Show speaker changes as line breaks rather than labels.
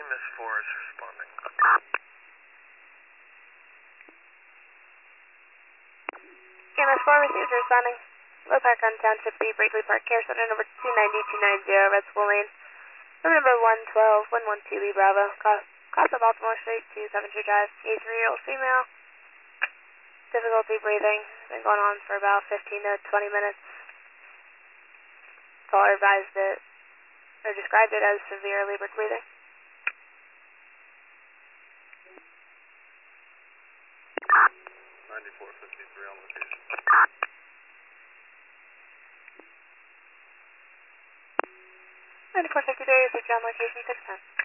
EMS 4 is responding.
EMS 4 receives responding. Low Park on Township B, Brakely Park Care Center, number 290-290, Red School Lane. Room number 112, 112 Lee Bravo. Cost of Baltimore Street to 7 Tree Drive. 83-year-old female. Difficulty breathing. Been going on for about 15 to 20 minutes. Caller advised it, or described it as severe labored breathing.
On location.
9453 is on location 610.